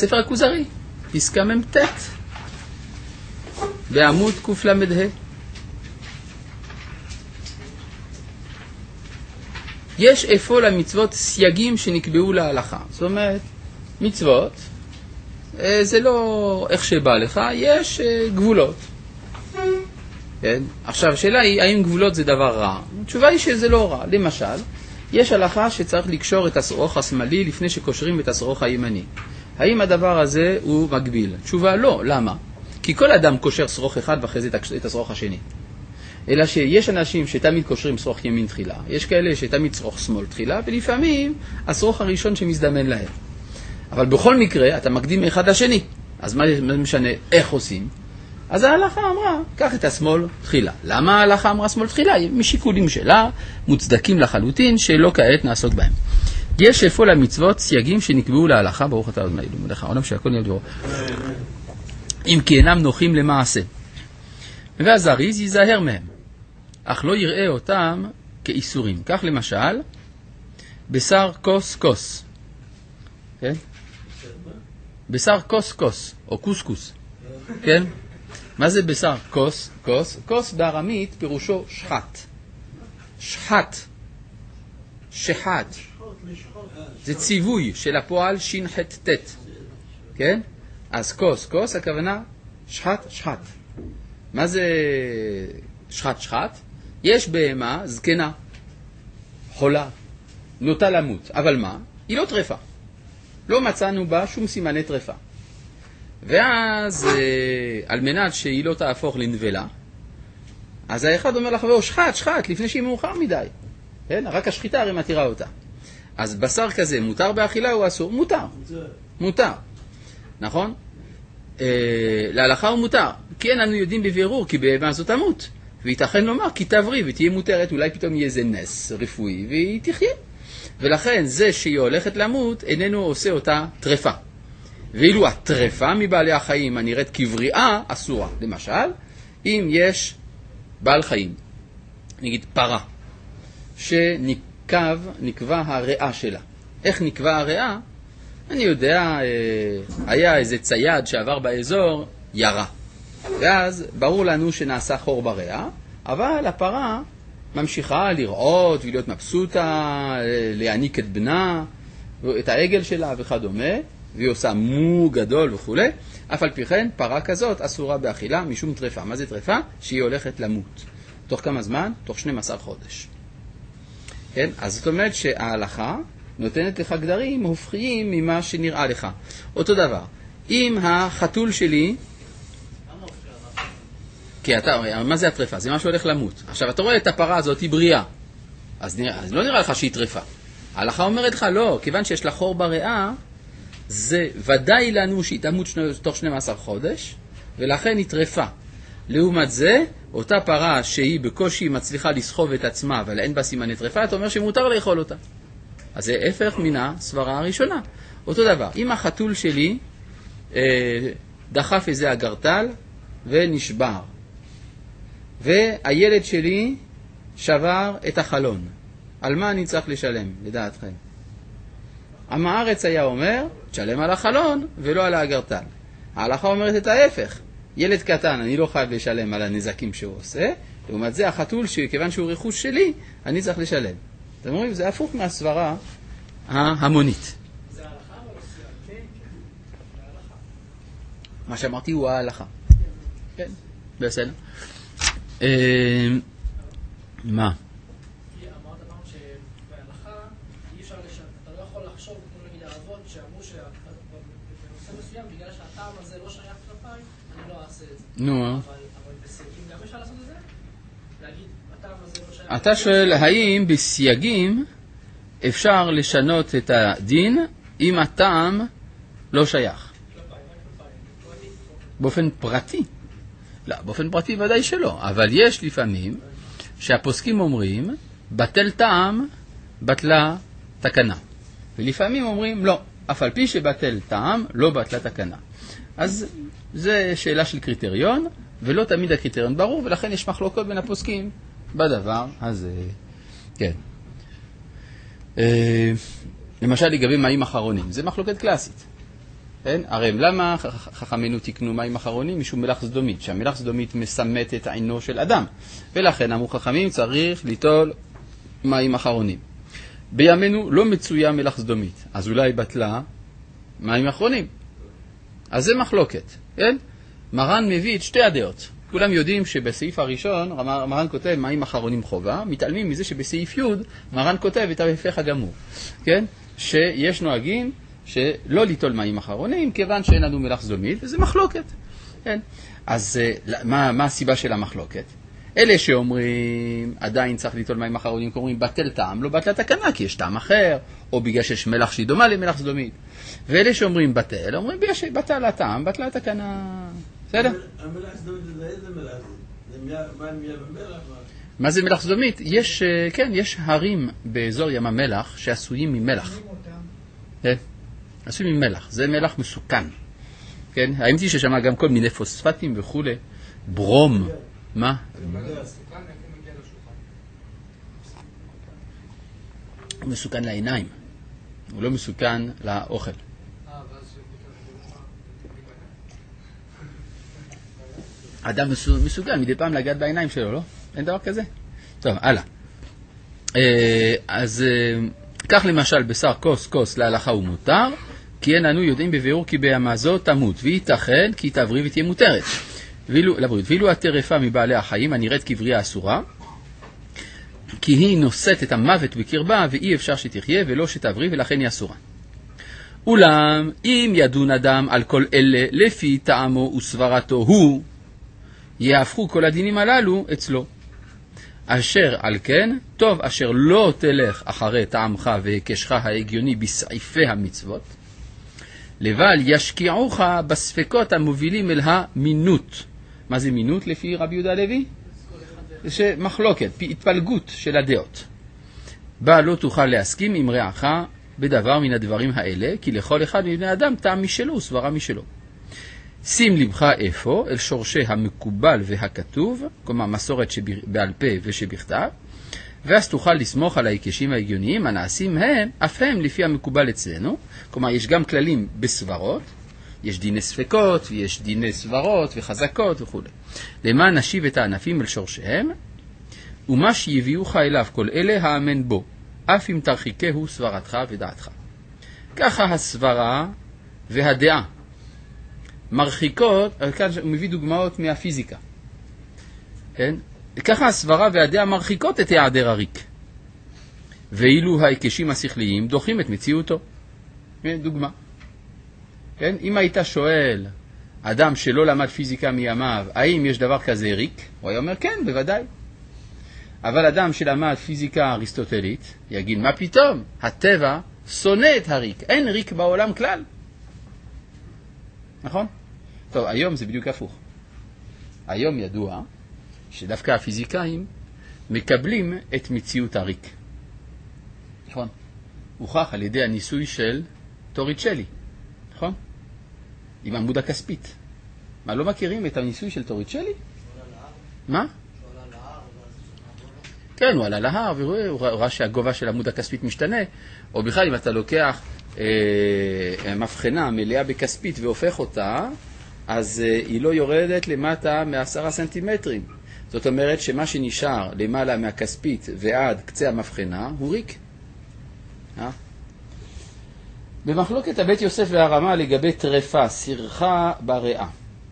ספר הכוזרי, פסקה מ"ט, בעמוד קל"ה. יש איפה למצוות סייגים שנקבעו להלכה. זאת אומרת, מצוות, זה לא איך שבא לך, יש גבולות. כן? עכשיו, השאלה היא, האם גבולות זה דבר רע? התשובה היא שזה לא רע. למשל, יש הלכה שצריך לקשור את השרוך השמאלי לפני שקושרים את השרוך הימני. האם הדבר הזה הוא מגביל? תשובה לא. למה? כי כל אדם קושר שרוך אחד ואחרי זה את השרוך השני. אלא שיש אנשים שתמיד קושרים שרוך ימין תחילה, יש כאלה שתמיד שרוך שמאל תחילה, ולפעמים השרוך הראשון שמזדמן להם. אבל בכל מקרה אתה מקדים אחד לשני, אז מה משנה איך עושים? אז ההלכה אמרה, קח את השמאל תחילה. למה ההלכה אמרה שמאל תחילה? משיקולים שלה, מוצדקים לחלוטין, שלא כעת נעסוק בהם. יש איפה למצוות סייגים שנקבעו להלכה, ברוך אתה עוד מעילום לך, עולם שהכל נהיה דברו. אם כי אינם נוחים למעשה. והזריז ייזהר מהם, אך לא יראה אותם כאיסורים. כך למשל, בשר כוס כוס. כן? בשר כוס כוס, או קוסקוס. כן? מה זה בשר כוס כוס? כוס בארמית פירושו שחת. שחת. שחת. זה ציווי של הפועל שין חט תת. כן? אז כוס כוס, הכוונה שחת שחת. מה זה שחת שחת? יש בהמה זקנה, חולה, נוטה למות. אבל מה? היא לא טרפה. לא מצאנו בה שום סימני טרפה. ואז על מנת שהיא לא תהפוך לנבלה, אז האחד אומר לחברו, שחט, שחט, לפני שהיא מאוחר מדי. כן? רק השחיטה הרי מתירה אותה. אז בשר כזה מותר באכילה או אסור? מותר. מותר. נכון? להלכה הוא מותר. כי אין לנו יודעים בבירור, כי בהמה זאת תמות. וייתכן לומר, כי תבריא ותהיה מותרת, אולי פתאום יהיה איזה נס רפואי, והיא תחיה. ולכן זה שהיא הולכת למות, איננו עושה אותה טרפה. ואילו הטרפה מבעלי החיים הנראית כבריאה, אסורה. למשל, אם יש בעל חיים, נגיד פרה, שנקבע הריאה שלה. איך נקבע הריאה? אני יודע, היה איזה צייד שעבר באזור, ירה. ואז ברור לנו שנעשה חור בריאה, אבל הפרה ממשיכה לראות ולהיות מבסוטה, להעניק את בנה, את העגל שלה וכדומה, והיא עושה מו גדול וכו'. אף על פי כן, פרה כזאת אסורה באכילה משום טרפה. מה זה טרפה? שהיא הולכת למות. תוך כמה זמן? תוך 12 חודש. כן? אז זאת אומרת שההלכה נותנת לך גדרים הופכיים ממה שנראה לך. אותו דבר, אם החתול שלי, כי אתה, מה זה הטרפה? זה משהו הולך למות. עכשיו, אתה רואה את הפרה הזאת, היא בריאה. אז לא נראה לך שהיא טרפה. ההלכה אומרת לך, לא, כיוון שיש לה חור בריאה, זה ודאי לנו שהיא תמות תוך 12 חודש, ולכן היא טרפה. לעומת זה, אותה פרה שהיא בקושי מצליחה לסחוב את עצמה, אבל אין בה סימני טרפה, אתה אומר שמותר לאכול אותה. אז זה הפך מן הסברה הראשונה. אותו דבר, אם החתול שלי דחף איזה אגרטל ונשבר, והילד שלי שבר את החלון, על מה אני צריך לשלם, לדעתכם? עם הארץ היה אומר, תשלם על החלון ולא על האגרטל. ההלכה אומרת את ההפך. ילד קטן, אני לא חייב לשלם על הנזקים שהוא עושה, לעומת זה החתול שכיוון שהוא רכוש שלי, אני צריך לשלם. אתם אומרים, זה הפוך מהסברה ההמונית. זה ההלכה או לא? מה שאמרתי הוא ההלכה. כן, בסדר. מה? כי אמרת פעם שבהלכה אי אפשר לשנות, אתה לא יכול לחשוב כמו נגיד האבות שאמרו שבנושא מסוים בגלל שהטעם הזה לא שייך כלפיי, אני לא אעשה את זה. נו. אבל בסייגים גם אפשר לעשות את זה? להגיד, הטעם הזה לא שייך. אתה שואל, האם בסייגים אפשר לשנות את הדין אם הטעם לא שייך? באופן פרטי? לא, באופן פרטי ודאי שלא, אבל יש לפעמים שהפוסקים אומרים, בטל טעם, בטלה תקנה. ולפעמים אומרים, לא, אף על פי שבטל טעם, לא בטלה תקנה. אז זה שאלה של קריטריון, ולא תמיד הקריטריון ברור, ולכן יש מחלוקות בין הפוסקים בדבר הזה. כן. למשל לגבי מים אחרונים, זה מחלוקת קלאסית. כן? הרי למה חכמינו תקנו מים אחרונים? משום מלח סדומית, שהמלח סדומית מסמת את עינו של אדם, ולכן אמרו חכמים צריך ליטול מים אחרונים. בימינו לא מצויה מלח סדומית, אז אולי בטלה מים אחרונים. אז זה מחלוקת, כן? מרן מביא את שתי הדעות. כולם יודעים שבסעיף הראשון מרן כותב מים אחרונים חובה, מתעלמים מזה שבסעיף י' מרן כותב את ההפך הגמור, כן? שיש נוהגים שלא ליטול מים אחרונים כיוון שאין לנו מלח סדומית, וזה מחלוקת, כן? אז מה הסיבה של המחלוקת? אלה שאומרים עדיין צריך ליטול מים אחרונים, אומרים בטל טעם, לא בטלה תקנה כי יש טעם אחר, או בגלל שיש מלח שהיא דומה למלח סדומית. ואלה שאומרים בטל, אומרים בגלל שבטל הטעם, בטלה תקנה. בסדר? המלח סדומית זה איזה מלח? זה מים המלח? מה זה מלח סדומית? יש, כן, יש הרים באזור ים המלח שעשויים ממלח. כן, עשויים ממלח. זה מלח מסוכן. כן, האמת היא ששמע גם כל מיני פוספטים וכו', ברום. מה? הוא מסוכן לעיניים, הוא לא מסוכן לאוכל. אדם מסוכן מדי פעם לגעת בעיניים שלו, לא? אין דבר כזה? טוב, הלאה. אז כך למשל בשר כוס להלכה הוא מותר, כי אין אנו יודעים בבירור כי בהמה זו תמות, וייתכן כי תבריא ותהיה מותרת. ואילו הטרפה מבעלי החיים הנראית כבריאה אסורה, כי היא נושאת את המוות בקרבה ואי אפשר שתחיה ולא שתבריא ולכן היא אסורה. אולם אם ידון אדם על כל אלה לפי טעמו וסברתו הוא, יהפכו כל הדינים הללו אצלו. אשר על כן, טוב אשר לא תלך אחרי טעמך והקשך ההגיוני בסעיפי המצוות, לבל ישקיעוך בספקות המובילים אל המינות. מה זה מינות לפי רבי יהודה הלוי? זה מחלוקת, התפלגות של הדעות. בה לא תוכל להסכים עם רעך בדבר מן הדברים האלה, כי לכל אחד מבני אדם טעם משלו וסברה משלו. שים לבך איפה אל שורשי המקובל והכתוב, כלומר מסורת שבעל פה ושבכתב, ואז תוכל לסמוך על ההיקשים ההגיוניים הנעשים הם, אף הם לפי המקובל אצלנו, כלומר יש גם כללים בסברות, יש דיני ספקות ויש דיני סברות וחזקות וכו'. למען נשיב את הענפים אל שורשיהם, ומה שיביאוך אליו כל אלה האמן בו, אף אם תרחיקהו סברתך ודעתך. ככה הסברה והדעה מרחיקות, כאן הוא מביא דוגמאות מהפיזיקה, כן? ככה הסברה והדעה מרחיקות את היעדר הריק, ואילו ההיקשים השכליים דוחים את מציאותו. דוגמה, כן? אם היית שואל אדם שלא למד פיזיקה מימיו, האם יש דבר כזה ריק? הוא היה אומר כן, בוודאי. אבל אדם שלמד פיזיקה אריסטוטלית יגיד, מה פתאום? הטבע שונא את הריק, אין ריק בעולם כלל. נכון? טוב, היום זה בדיוק הפוך. היום ידוע שדווקא הפיזיקאים מקבלים את מציאות הריק. נכון? הוכח על ידי הניסוי של טוריצ'לי. נכון? עם עמוד הכספית. מה, לא מכירים את הניסוי של טוריצ'לי? מה? כן, הוא עלה להר והוא ראה שהגובה של עמוד הכספית משתנה, או בכלל אם אתה לוקח מבחנה מלאה בכספית והופך אותה, אז היא לא יורדת למטה מ10 סנטימטרים. זאת אומרת שמה שנשאר למעלה מהכספית ועד קצה המבחנה הוא ריק. במחלוקת הבית יוסף והרמה לגבי טרפה, סירחה בריאה.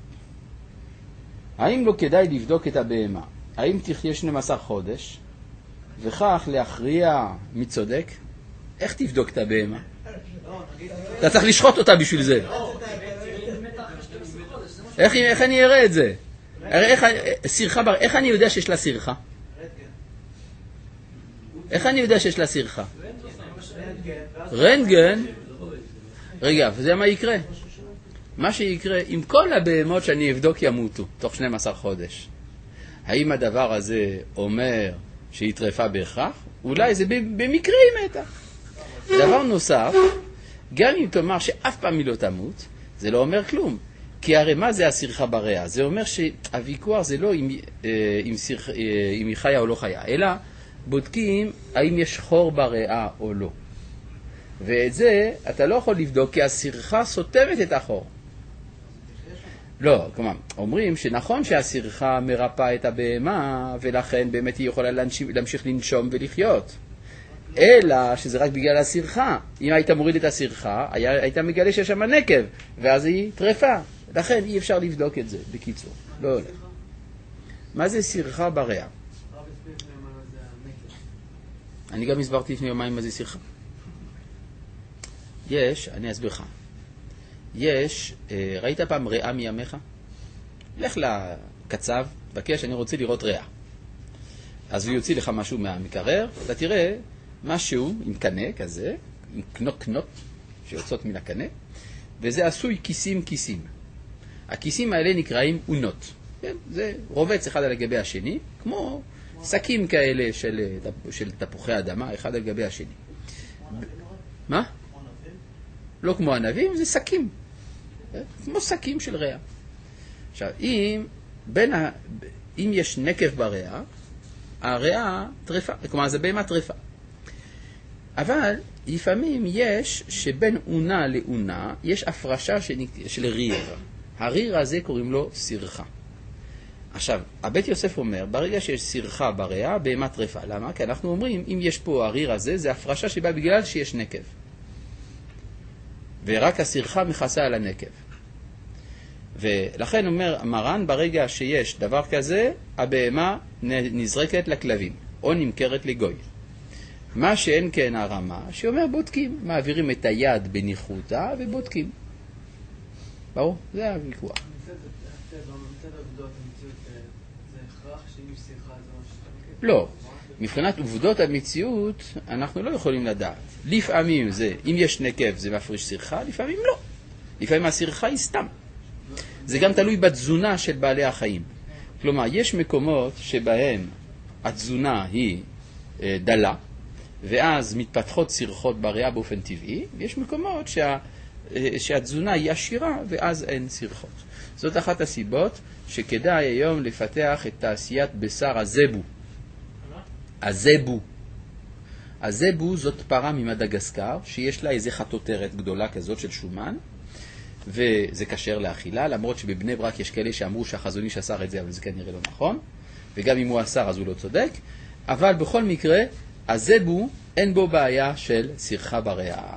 האם לא כדאי לבדוק את הבהמה? האם תחיה 12 חודש וכך להכריע מי צודק? איך תבדוק את הבהמה? אתה צריך לשחוט אותה בשביל זה. איך אני אראה את זה? איך אני יודע שיש לה סירחה? איך אני יודע שיש לה סירחה? רנטגן. רגע, וזה מה יקרה? מה שיקרה, אם כל הבהמות שאני אבדוק ימותו תוך 12 חודש, האם הדבר הזה אומר שהיא טרפה בהכרח? אולי זה במקרה היא מתה. דבר נוסף, גם אם תאמר שאף פעם היא לא תמות, זה לא אומר כלום. כי הרי מה זה הסירחה בריאה? זה אומר שהוויכוח זה לא אם היא חיה או לא חיה, אלא בודקים האם יש חור בריאה או לא. ואת זה אתה לא יכול לבדוק כי הסרחה סותמת את החור. לא, כלומר, אומרים שנכון שהסרחה מרפא את הבהמה, ולכן באמת היא יכולה להמשיך לנשום ולחיות. אלא שזה רק בגלל הסרחה. אם היית מוריד את הסרחה, היית מגלה שיש שם נקב, ואז היא טרפה. לכן אי אפשר לבדוק את זה, בקיצור. לא הולך. מה זה סרחה בריאה? אני גם הסברתי לפני יומיים מה זה סרחה. אני אסביר לך. ראית פעם ריאה מימיך? לך לקצב, בקש, אני רוצה לראות ריאה. אז הוא יוציא לך משהו מהמקרר, אתה תראה משהו עם קנה כזה, עם קנות שיוצאות מן הקנה, וזה עשוי כיסים. הכיסים האלה נקראים אונות. כן? זה רובץ אחד על גבי השני, כמו שקים כאלה של תפוחי אדמה, אחד על גבי השני. מה? לא כמו ענבים, זה שקים. כמו שקים של ריאה. עכשיו, אם יש נקב בריאה, הריאה טרפה, כלומר זה בהמה טרפה. אבל לפעמים יש שבין אונה לאונה יש הפרשה של ריר. הריר הזה קוראים לו סרחה. עכשיו, הבית יוסף אומר, ברגע שיש סרחה בריאה, בהמה טרפה. למה? כי אנחנו אומרים, אם יש פה הריר הזה, זה הפרשה שבא בגלל שיש נקב. ורק הסרחה מכסה על הנקב. ולכן אומר מרן, ברגע שיש דבר כזה, הבהמה נזרקת לכלבים, או נמכרת לגוי. מה שאין כן הרמה, שאומר בודקים, מעבירים את היד בניחותה ובודקים. ברור? זה הוויכוח. לא. מבחינת עובדות המציאות, אנחנו לא יכולים לדעת. לפעמים זה, אם יש נקב זה מפריש סרחה, לפעמים לא. לפעמים הסרחה היא סתם. זה גם תלוי בתזונה של בעלי החיים. כלומר, יש מקומות שבהם התזונה היא דלה, ואז מתפתחות סרחות בריאה באופן טבעי, ויש מקומות שהתזונה היא עשירה, ואז אין סרחות. זאת אחת הסיבות שכדאי היום לפתח את תעשיית בשר הזבו. הזבו זאת פרה ממדגסקר, שיש לה איזה חטוטרת גדולה כזאת של שומן, וזה קשר לאכילה, למרות שבבני ברק יש כאלה שאמרו שהחזון איש אסר את זה, אבל זה כנראה לא נכון, וגם אם הוא אסר אז הוא לא צודק, אבל בכל מקרה, הזבו אין בו בעיה של סרחה בריאה.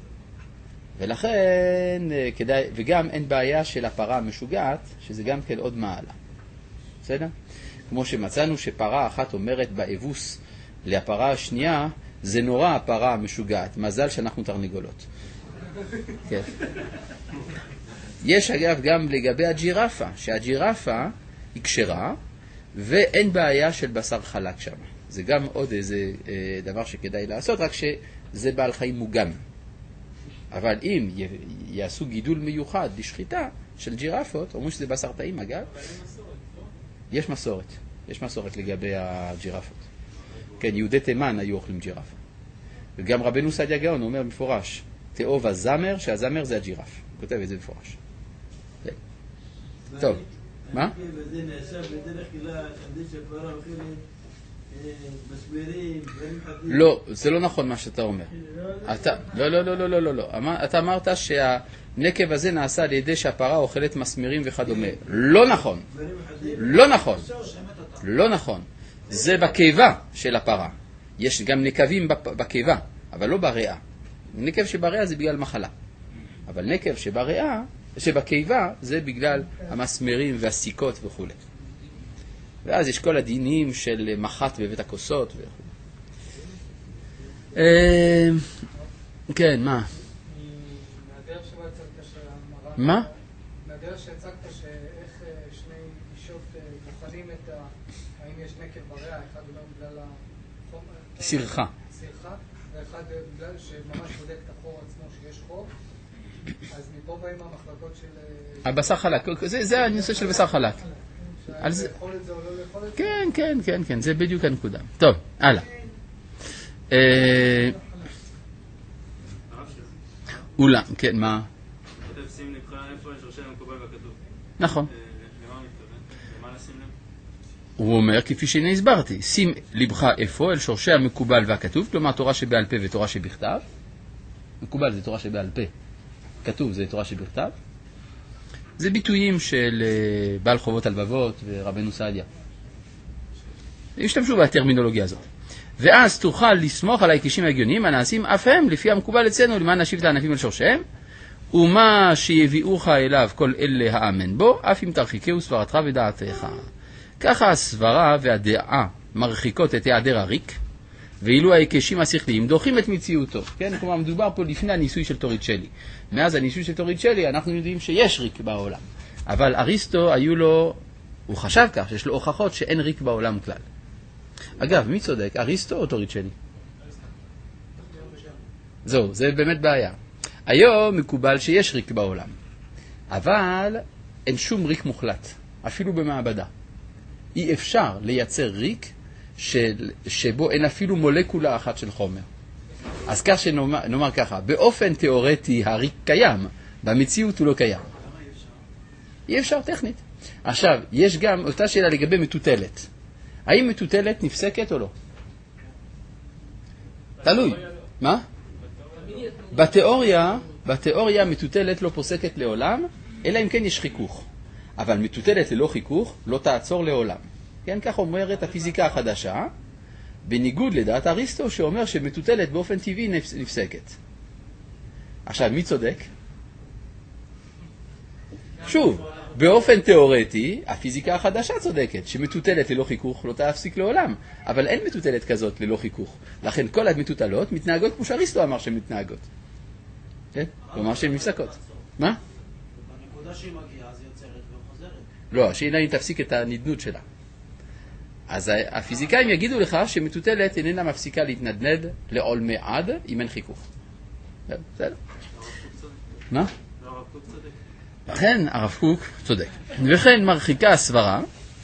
ולכן, וגם אין בעיה של הפרה המשוגעת, שזה גם כן עוד מעלה. בסדר? כמו שמצאנו שפרה אחת אומרת באבוס לפרה השנייה, זה נורא הפרה המשוגעת, מזל שאנחנו תרנגולות. כן. יש אגב גם לגבי הג'ירפה, שהג'ירפה היא כשרה, ואין בעיה של בשר חלק שם. זה גם עוד איזה דבר שכדאי לעשות, רק שזה בעל חיים מוגם. אבל אם יעשו גידול מיוחד לשחיטה של ג'ירפות, אומרים שזה בשר טעים אגב. יש מסורת. יש מסורת לגבי הג'ירפות. כן, יהודי תימן היו אוכלים ג'ירפה. וגם רבנו סעדיה גאון אומר מפורש, תאוב הזמר, שהזמר זה הג'ירף. הוא כותב את זה מפורש. טוב, מה? וזה נעשה בדרך כלל, עמדי שפרה אוכלת מסבירים, דברים חדים. לא, זה לא נכון מה שאתה אומר. לא. אתה אמרת שהנקב הזה נעשה על ידי שהפרה אוכלת מסמירים וכדומה. לא נכון. לא נכון. זה בקיבה של הפרה. יש גם נקבים בקיבה, אבל לא בריאה. נקב שבריאה זה בגלל מחלה. אבל נקב שבקיבה זה בגלל המסמרים והסיכות וכו'. ואז יש כל הדינים של מחט בבית הכוסות וכו'. כן, מה? מה? מהדרך שהצגת שאיך שני אישות בוחנים את האם יש נקב בריאה, אחד אומר בגלל סרחה, ואחד בגלל שממש בודק את החור עצמו שיש חור, אז מפה באים המחלקות של... הבשר חלק, זה הנושא של בשר חלק. לאכול את זה או לא לאכול את זה? כן, זה בדיוק הנקודה. טוב, הלאה. אולם, כן, מה? כותב שים לבך איפה שורשי המקובל והכתוב. נכון. למה הוא מתכוון? למה לשים לב? הוא אומר, כפי שהנה הסברתי, שים לבך איפה אל שורשי המקובל והכתוב, כלומר תורה שבעל פה ותורה שבכתב, מקובל זה תורה שבעל פה, כתוב זה תורה שבכתב. זה ביטויים של בעל חובות הלבבות ורבנו סעדיה. השתמשו בטרמינולוגיה הזאת. ואז תוכל לסמוך על ההיקשים ההגיוניים הנעשים אף הם לפי המקובל אצלנו למען נשיב את הענפים על שורשיהם, ומה שיביאוך אליו כל אלה האמן בו, אף אם תרחיקהו סברתך ודעתך. ככה הסברה והדעה מרחיקות את היעדר הריק, ואילו ההיקשים השכליים דוחים את מציאותו. כן? כלומר, מדובר פה לפני הניסוי של טוריצ'לי. מאז הניסוי של טוריצ'לי אנחנו יודעים שיש ריק בעולם. אבל אריסטו הוא חשב כך, שיש לו הוכחות שאין ריק בעולם כלל. אגב, מי צודק? אריסטו או טוריצ'לי? זהו, זה באמת בעיה. היום מקובל שיש ריק בעולם, אבל אין שום ריק מוחלט, אפילו במעבדה. אי אפשר לייצר ריק שבו אין אפילו מולקולה אחת של חומר. אז כך שנאמר ככה, באופן תיאורטי הריק קיים, במציאות הוא לא קיים. אי אפשר טכנית. עכשיו, יש גם אותה שאלה לגבי מטוטלת. האם מטוטלת נפסקת או לא? תלוי. מה? בתיאוריה מטוטלת לא פוסקת לעולם, אלא אם כן יש חיכוך. אבל מטוטלת ללא חיכוך לא תעצור לעולם. כן, כך אומרת הפיזיקה החדשה, בניגוד לדעת אריסטו שאומר שמטוטלת באופן טבעי נפסקת. עכשיו, מי צודק? שוב, באופן תיאורטי, הפיזיקה החדשה צודקת, שמטוטלת ללא חיכוך לא תפסיק לעולם, אבל אין מטוטלת כזאת ללא חיכוך. לכן כל המטוטלות מתנהגות כמו שאריסטו אמר שהן מתנהגות. כן? הוא אמר שהן נפסקות. מה? בנקודה שהיא מגיעה, אז היא יוצרת וחוזרת. לא, השאלה היא תפסיק את הנדנוד שלה. אז הפיזיקאים יגידו לך שמטוטלת איננה מפסיקה להתנדנד לעולמי עד אם אין חיכוך. בסדר? מה? לכן הרב קוק צודק. וכן מרחיקה הסברה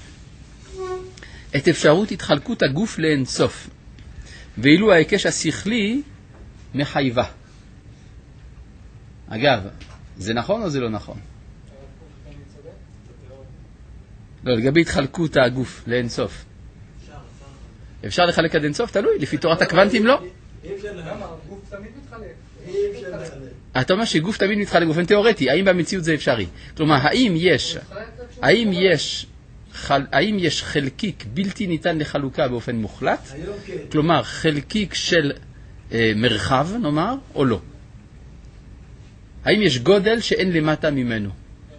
את אפשרות התחלקות הגוף לאין סוף, ואילו ההיקש השכלי מחייבה. אגב, זה נכון או זה לא נכון? לא, לגבי התחלקות הגוף לאין סוף. אפשר לחלק עד אין סוף? תלוי, לפי תורת הקוונטים לא. למה? הגוף תמיד מתחלק. אתה אומר שגוף תמיד מתחלק באופן תיאורטי, האם במציאות זה אפשרי? כלומר, האם יש חלקיק בלתי ניתן לחלוקה באופן מוחלט? כלומר, חלקיק של מרחב, נאמר, או לא? האם יש גודל שאין למטה ממנו?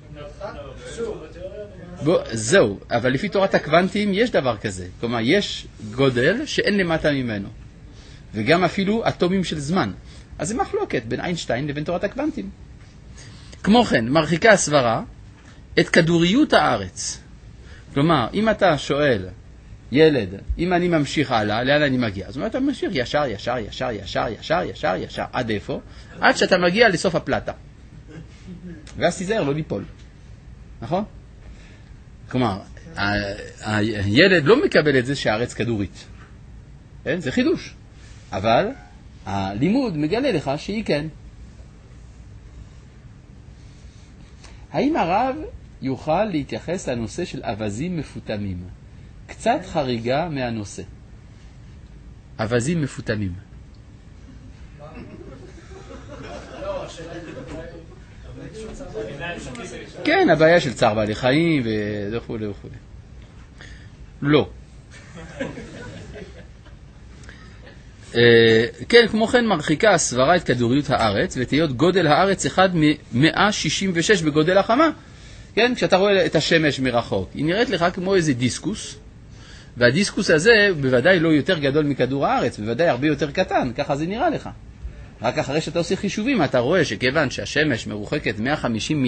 זהו, אבל לפי תורת הקוונטים יש דבר כזה. כלומר, יש גודל שאין למטה ממנו. וגם אפילו אטומים של זמן. אז זה מחלוקת בין איינשטיין לבין תורת הקוונטים. כמו כן, מרחיקה הסברה את כדוריות הארץ. כלומר, אם אתה שואל ילד, אם אני ממשיך הלאה, לאן אני מגיע? אז אתה ממשיך ישר, ישר, ישר, ישר, ישר, ישר, ישר, עד איפה? עד שאתה מגיע לסוף הפלטה. ואז תיזהר לא ליפול. נכון? כלומר, הילד לא מקבל את זה שהארץ כדורית. זה חידוש. אבל הלימוד מגלה לך שהיא כן. האם הרב יוכל להתייחס לנושא של אבזים מפותמים? קצת חריגה מהנושא. אבזים מפותמים. כן, הבעיה של צער בעלי חיים וכו' וכו'. לא. כן, כמו כן מרחיקה הסברה את כדוריות הארץ ותהיות גודל הארץ 1 מ-166 בגודל החמה. כן, כשאתה רואה את השמש מרחוק, היא נראית לך כמו איזה דיסקוס, והדיסקוס הזה בוודאי לא יותר גדול מכדור הארץ, בוודאי הרבה יותר קטן, ככה זה נראה לך. רק אחרי שאתה עושה חישובים, אתה רואה שכיוון שהשמש מרוחקת 150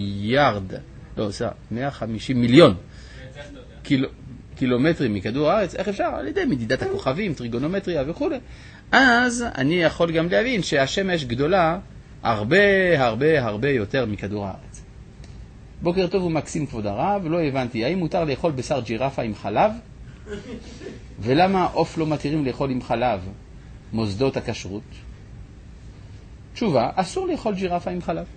מיליון קילומטרים מכדור הארץ, איך אפשר? על ידי מדידת הכוכבים, טריגונומטריה וכו'. אז אני יכול גם להבין שהשמש גדולה הרבה הרבה הרבה יותר מכדור הארץ. בוקר טוב ומקסים כבוד הרב, לא הבנתי, האם מותר לאכול בשר ג'ירפה עם חלב? ולמה עוף לא מתירים לאכול עם חלב מוסדות הכשרות? תשובה, אסור לאכול ג'ירפה עם חלב.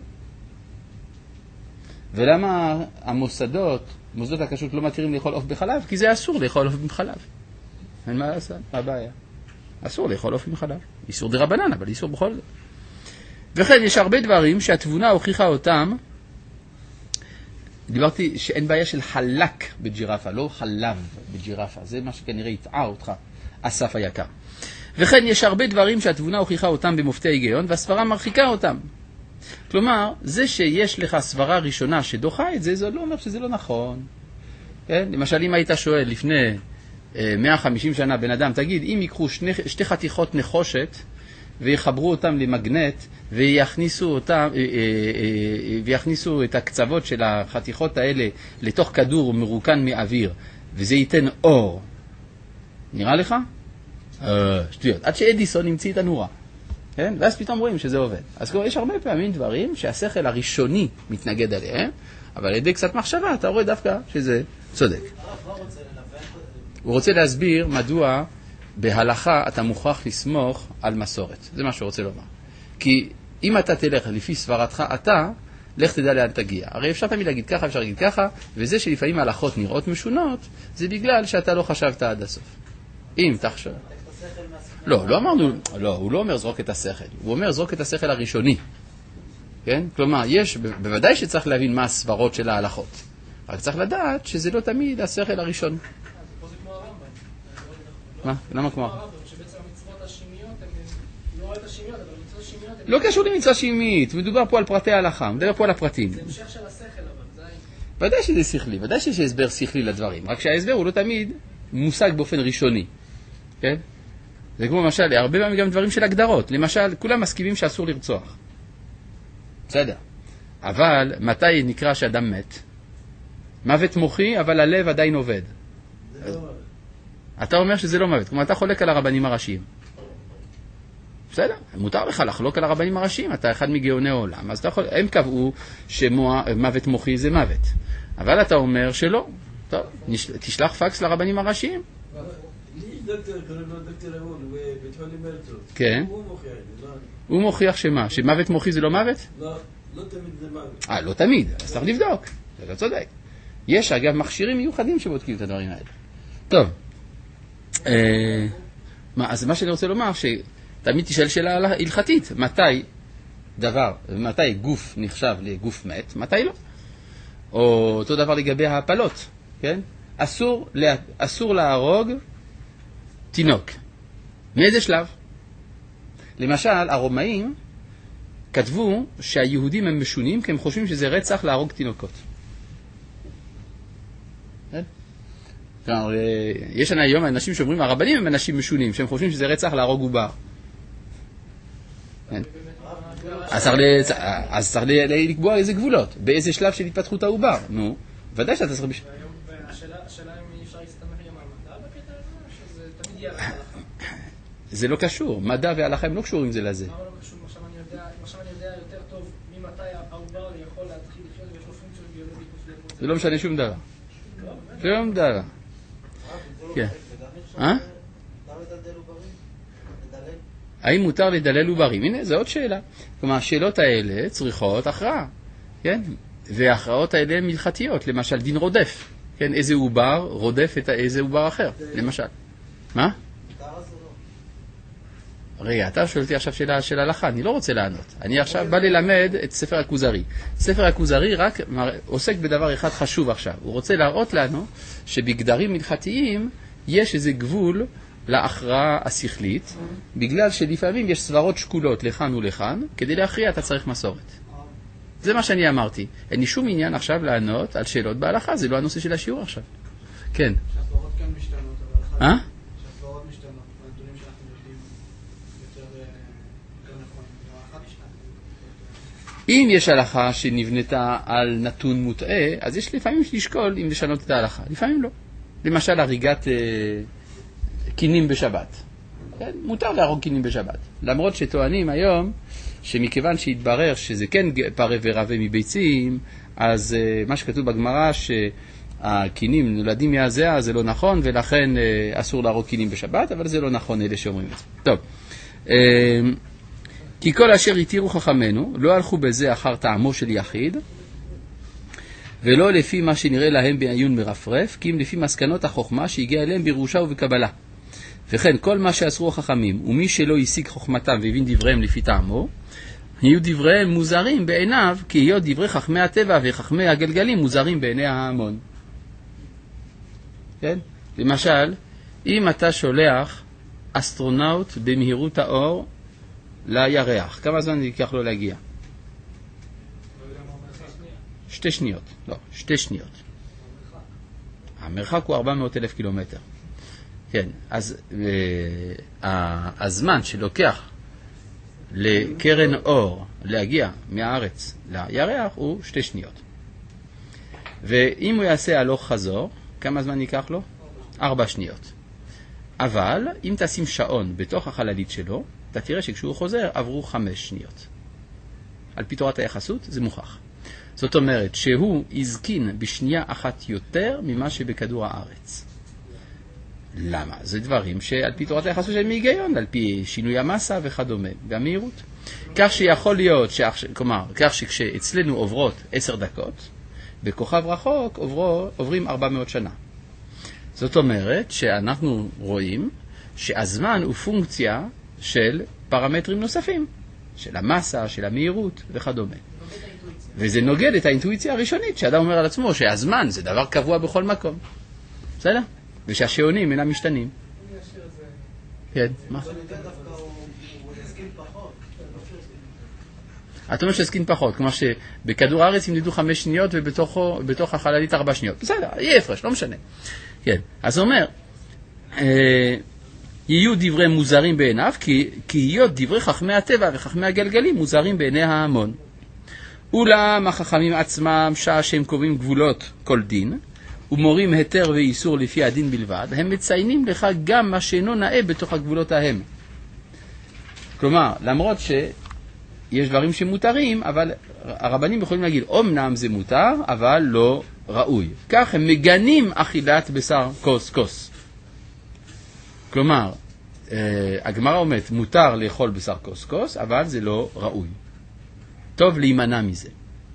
ולמה מוסדות הכשרות לא מתירים לאכול עוף בחלב? כי זה אסור לאכול עוף עם חלב. אין מה לעשות, מה הבעיה? אסור לאכול עוף עם חלב. איסור דרבנן, אבל איסור בכל זאת. וכן יש הרבה דברים שהתבונה הוכיחה אותם, דיברתי שאין בעיה של חלק בג'ירפה, לא חלב בג'ירפה, זה מה שכנראה יטעה אותך, אסף היקר. וכן יש הרבה דברים שהתבונה הוכיחה אותם במופתי ההיגיון, והסברה מרחיקה אותם. כלומר, זה שיש לך סברה ראשונה שדוחה את זה, זה לא אומר שזה לא נכון. כן? למשל, אם היית שואל לפני 150 שנה בן אדם, תגיד, אם ייקחו שתי חתיכות נחושת, ויחברו אותם למגנט, ויכניסו את הקצוות של החתיכות האלה לתוך כדור מרוקן מאוויר, וזה ייתן אור. נראה לך? שטויות. עד שאדיסון המציא את הנורה. כן? ואז פתאום רואים שזה עובד. אז יש הרבה פעמים דברים שהשכל הראשוני מתנגד עליהם, אבל על ידי קצת מחשבה אתה רואה דווקא שזה צודק. הוא רוצה להסביר מדוע בהלכה אתה מוכרח לסמוך על מסורת. זה מה שהוא רוצה לומר. כי אם אתה תלך לפי סברתך, אתה, לך תדע לאן תגיע. הרי אפשר תמיד להגיד ככה, אפשר להגיד ככה, וזה שלפעמים ההלכות נראות משונות, זה בגלל שאתה לא חשבת עד הסוף. אם תחשב. לא אמרנו, לא, הוא לא אומר זרוק את השכל. הוא אומר זרוק את השכל הראשוני. כן? כלומר, בוודאי שצריך להבין מה הסברות של ההלכות. רק צריך לדעת שזה לא תמיד השכל הראשון. פה זה כמו הרמב"ם. מה? למה כמו הרמב"ם? שבעצם המצוות השמיות, לא רואה את השמיות, אבל המצוות השמיות... לא קשור למצווה שמית, מדובר פה על פרטי ההלכה, מדבר פה על הפרטים. זה המשך של השכל, אבל זה... ודאי שזה שכלי, ודאי שיש הסבר שכלי לדברים, רק שההסבר הוא לא תמיד מושג באופן ראשוני. כן? זה כמו למשל, הרבה פעמים גם דברים של הגדרות. למשל, כולם מסכימים שאסור לרצוח. בסדר. אבל מתי נקרא שאדם מת? מוות מוחי, אבל הלב עדיין עובד. אתה אומר שזה לא מוות, כלומר אתה חולק על הרבנים הראשיים. בסדר, מותר לך לחלוק על הרבנים הראשיים, אתה אחד מגאוני העולם, אז הם קבעו שמוות מוחי זה מוות. אבל אתה אומר שלא. טוב, תשלח פקס לרבנים הראשיים. דוקטור, קוראים לו דוקטור אהון, בבית חולים הרצוג. כן. הוא מוכיח, הוא מוכיח שמה? שמוות מוחי זה לא מוות? לא תמיד זה מוות. לא תמיד, אז צריך לבדוק. זה לא צודק. יש אגב מכשירים מיוחדים שבודקים את הדברים האלה. טוב. אז מה שאני רוצה לומר, שתמיד תשאל שאלה הלכתית, מתי גוף נחשב לגוף מת, מתי לא? או אותו דבר לגבי ההפלות, כן? אסור להרוג תינוק. מאיזה שלב? למשל, הרומאים כתבו שהיהודים הם משונים, כי הם חושבים שזה רצח להרוג תינוקות. כלומר, יש היום אנשים שאומרים, הרבנים הם אנשים משונים, שהם חושבים שזה רצח להרוג עובר. אז צריך לקבוע איזה גבולות, באיזה שלב של התפתחות העובר. נו, ודאי שאתה צריך... השאלה אם אפשר להסתמך עם המדע בקטע הזה, שזה תמיד יהיה להלכה. זה לא קשור, מדע והלכה הם לא קשורים זה לזה. למה לא קשור? עכשיו אני יודע יותר טוב ממתי העובר יכול להתחיל לחיות ויש לו פונקציות ביולוגיות מפלגות. זה לא משנה שום דבר. שום דבר. כן. האם מותר לדלל עוברים? הנה, זו עוד שאלה. כלומר, השאלות האלה צריכות הכרעה. כן? וההכרעות האלה הן מלכתיות. למשל, דין רודף. כן? איזה עובר רודף את איזה עובר אחר. למשל. מה? רגע, אתה שואל אותי עכשיו שאלה של הלכה, אני לא רוצה לענות. אני עכשיו בא ללמד את ספר הכוזרי. ספר הכוזרי רק עוסק בדבר אחד חשוב עכשיו. הוא רוצה להראות לנו שבגדרים מלכתיים יש איזה גבול להכרעה השכלית, בגלל שלפעמים יש סברות שקולות לכאן ולכאן, כדי להכריע אתה צריך מסורת. זה מה שאני אמרתי. אין לי שום עניין עכשיו לענות על שאלות בהלכה, זה לא הנושא של השיעור עכשיו. כן. שהסברות כן משתנות, אבל שהסברות משתנות, והנתונים שאנחנו יודעים יותר נכונים. ההלכה משתנה. אם יש הלכה שנבנתה על נתון מוטעה, אז יש לפעמים לשקול אם לשנות את ההלכה. לפעמים לא. למשל, הריגת קינים בשבת. כן? מותר להרוג קינים בשבת. למרות שטוענים היום שמכיוון שהתברר שזה כן פרה ורבה מביצים, אז מה שכתוב בגמרא שהקינים נולדים מהזיעה זה לא נכון, ולכן אסור להרוג קינים בשבת, אבל זה לא נכון אלה שאומרים את זה. טוב. כי כל אשר התירו חכמינו לא הלכו בזה אחר טעמו של יחיד, ולא לפי מה שנראה להם בעיון מרפרף, כי אם לפי מסקנות החוכמה שהגיע אליהם בירושה ובקבלה. וכן כל מה שאסרו החכמים, ומי שלא השיג חוכמתם והבין דבריהם לפי טעמו, יהיו דבריהם מוזרים בעיניו, כי היות דברי חכמי הטבע וחכמי הגלגלים מוזרים בעיני ההמון. כן? למשל, אם אתה שולח אסטרונאוט במהירות האור לירח, כמה זמן ייקח לו להגיע? 2 שניות. לא, 2 שניות. המרחק הוא 400,000 קילומטר. כן, אז הזמן שלוקח לקרן אור להגיע מהארץ לירח הוא 2 שניות. ואם הוא יעשה הלוך חזור, כמה זמן ייקח לו? 4 שניות. אבל אם תשים שעון בתוך החללית שלו, אתה תראה שכשהוא חוזר עברו 5 שניות. על פי תורת היחסות זה מוכח. זאת אומרת שהוא הזקין בשנייה אחת יותר ממה שבכדור הארץ. למה? זה דברים שעל פי תורת היחסות שהם מהיגיון, על פי שינוי המסה וכדומה, והמהירות. כך שיכול להיות, כלומר, כך שכשאצלנו עוברות 10 דקות, בכוכב רחוק עוברים 400 שנה. זאת אומרת שאנחנו רואים שהזמן הוא פונקציה של פרמטרים נוספים, של המסה, של המהירות וכדומה. וזה נוגד את האינטואיציה הראשונית, שאדם אומר על עצמו שהזמן זה דבר קבוע בכל מקום. בסדר? ושהשעונים אינם משתנים. כן, מה? אתה אומר שהסקין פחות, כלומר שבכדור הארץ ימדדו 5 שניות ובתוך החללית 4 שניות. בסדר, יהיה הפרש, לא משנה. כן, אז הוא אומר, יהיו דברי מוזרים בעיניו, כי היות דברי חכמי הטבע וחכמי הגלגלים מוזרים בעיני ההמון. אולם החכמים עצמם, שעה שהם קובעים גבולות כל דין, ומורים היתר ואיסור לפי הדין בלבד, הם מציינים לך גם מה שאינו נאה בתוך הגבולות ההם. כלומר, למרות שיש דברים שמותרים, אבל הרבנים יכולים להגיד, אומנם זה מותר, אבל לא ראוי. כך הם מגנים אכילת בשר כוס. כלומר, הגמרא אומרת, מותר לאכול בשר כוס, אבל זה לא ראוי. טוב להימנע מזה.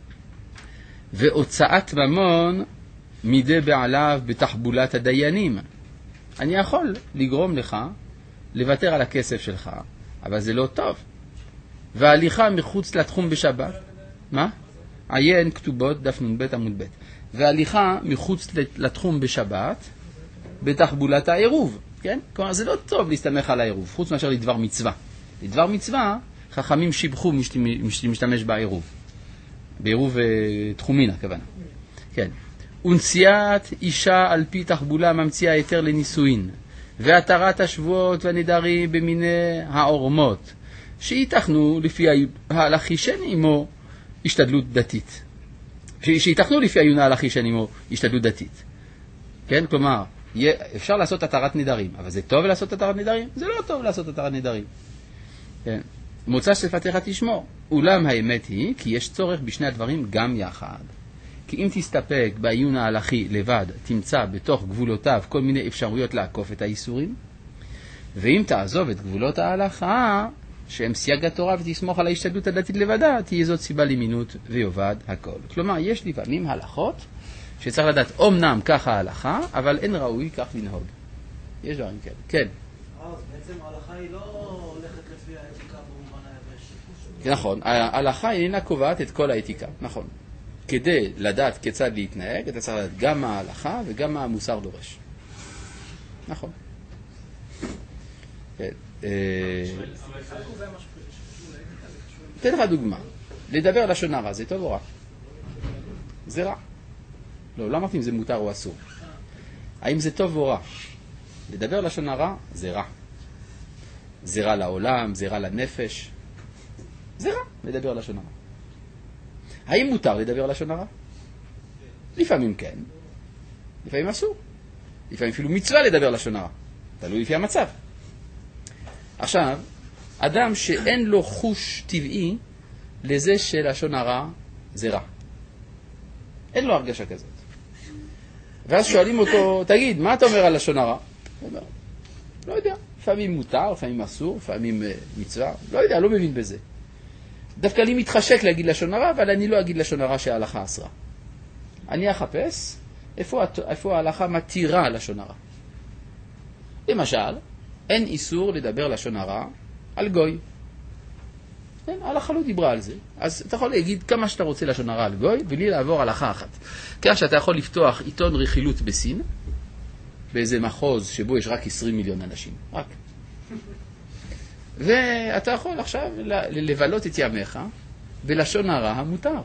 והוצאת ממון מידי בעליו בתחבולת הדיינים. אני יכול לגרום לך לוותר על הכסף שלך, אבל זה לא טוב. וההליכה מחוץ לתחום בשבת, מה? עיין כתובות דף נ"ב עמוד ב'. וההליכה מחוץ לתחום בשבת בתחבולת העירוב, כן? כלומר זה לא טוב להסתמך על העירוב, חוץ מאשר לדבר מצווה. לדבר מצווה חכמים שיבחו משתמש בעירוב. בעירוב תחומין הכוונה. כן. ונשיאת אישה על פי תחבולה ממציאה היתר לנישואין, והתרת השבועות והנדרים במיני העורמות, שיתכנו לפי ההלכי שן עמו השתדלות דתית. שיתכנו לפי ההלכי שן עמו השתדלות דתית. כן? כלומר, אפשר לעשות התרת נדרים, אבל זה טוב לעשות התרת נדרים? זה לא טוב לעשות התרת נדרים. כן. מוצא שפתיך תשמור. אולם האמת היא כי יש צורך בשני הדברים גם יחד. כי אם תסתפק בעיון ההלכי לבד, תמצא בתוך גבולותיו כל מיני אפשרויות לעקוף את האיסורים, ואם תעזוב את גבולות ההלכה, שהם סייג התורה ותסמוך על ההשתדלות הדתית לבדה, תהיה זאת סיבה למינות ויובד הכל. כלומר, יש לפעמים הלכות שצריך לדעת, אומנם ככה ההלכה, אבל אין ראוי כך לנהוג. יש דברים כאלה. כן. אז בעצם ההלכה היא לא הולכת לפי האתיקה במובן היבש. נכון, ההלכה אינה קובעת את כל האתיקה, נכון. כדי לדעת כיצד להתנהג, אתה צריך לדעת גם מה ההלכה וגם מה המוסר דורש. נכון. תן לך דוגמה. לדבר לשון הרע, זה טוב או רע? זה רע. לא אמרתי אם זה מותר או אסור. האם זה טוב או רע? לדבר לשון הרע, זה רע. זה רע לעולם, זה רע לנפש. זה רע לדבר לשון הרע. האם מותר לדבר לשון הרע? לפעמים כן, לפעמים אסור. לפעמים אפילו מצווה לדבר לשון הרע. תלוי לפי המצב. עכשיו, אדם שאין לו חוש טבעי לזה שלשון הרע זה רע. אין לו הרגשה כזאת. ואז שואלים אותו, תגיד, מה אתה אומר על לשון הרע? הוא אומר, לא יודע, לפעמים מותר, לפעמים אסור, לפעמים מצווה, לא יודע, לא מבין בזה. דווקא לי מתחשק להגיד לשון הרע, אבל אני לא אגיד לשון הרע שההלכה אסרה. אני אחפש איפה ההלכה מתירה לשון הרע. למשל, אין איסור לדבר לשון הרע על גוי. כן, ההלכה לא דיברה על זה. אז אתה יכול להגיד כמה שאתה רוצה לשון הרע על גוי, בלי לעבור הלכה אחת. כך שאתה יכול לפתוח עיתון רכילות בסין, באיזה מחוז שבו יש רק 20 מיליון אנשים. רק. ואתה יכול עכשיו לבלות את ימיך בלשון הרע המותר.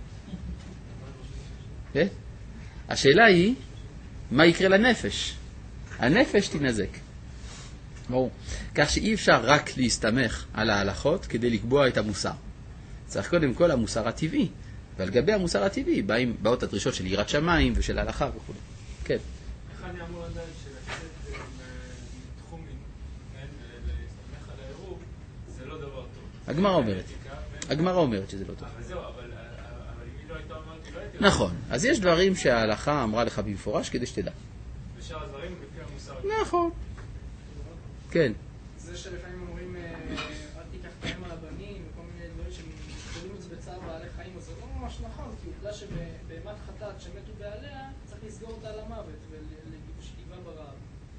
כן? השאלה היא, מה יקרה לנפש? הנפש תנזק. ברור. כך שאי אפשר רק להסתמך על ההלכות כדי לקבוע את המוסר. צריך קודם כל המוסר הטבעי. ועל גבי המוסר הטבעי באות הדרישות של יראת שמיים ושל ההלכה וכו'. כן. איך אני אמור לדעת שלצאת מתחום להסתמך על העירוב זה לא דבר טוב? הגמרא אומרת שזה לא טוב. אבל זהו, אבל אם היא לא הייתה אומרת, היא לא הייתה... נכון. אז יש דברים שההלכה אמרה לך במפורש כדי שתדע. ושאר הדברים לפי המוסר. נכון. כן. זה שלפעמים אומרים, אל תיקח חיים על הבנים, וכל מיני דברים שמקבלים את זה בצער בעלי חיים, אז זה לא ממש נכון, כי עובדה שבהמת חטאת שמתו בעליה, צריך לסגור אותה על המוות, ושתיבה ברעב.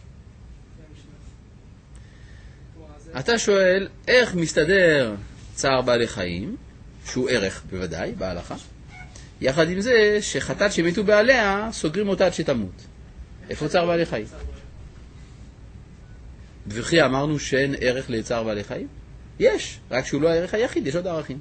אתה שואל, איך מסתדר צער בעלי חיים, שהוא ערך בוודאי, בהלכה, יחד עם זה שחטאת שמתו בעליה, סוגרים אותה עד שתמות. איפה צער בעלי חיים? וכי אמרנו שאין ערך לצער בעלי חיים? יש, רק שהוא לא הערך היחיד, יש עוד ערכים.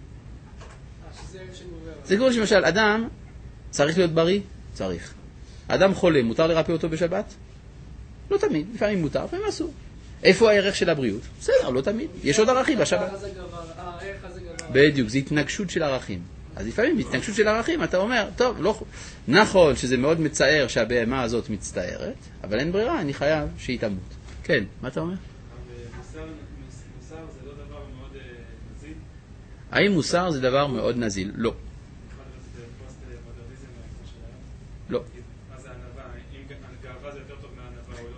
זה כמו שמשל, אדם צריך להיות בריא? צריך. אדם חולה, מותר לרפא אותו בשבת? לא תמיד, לפעמים מותר, לפעמים אסור. איפה הערך של הבריאות? בסדר, לא תמיד. יש עוד ערכים בשבת. בדיוק, זה התנגשות של ערכים. אז לפעמים התנגשות של ערכים, אתה אומר, טוב, לא... נכון שזה מאוד מצער שהבהמה הזאת מצטערת, אבל אין ברירה, אני חייב שהיא תמות. כן, מה אתה אומר? מוסר זה לא דבר מאוד נזיל? האם מוסר זה דבר מאוד נזיל? לא. לא. מה זה ענווה? אם גאווה זה יותר טוב מהענווה או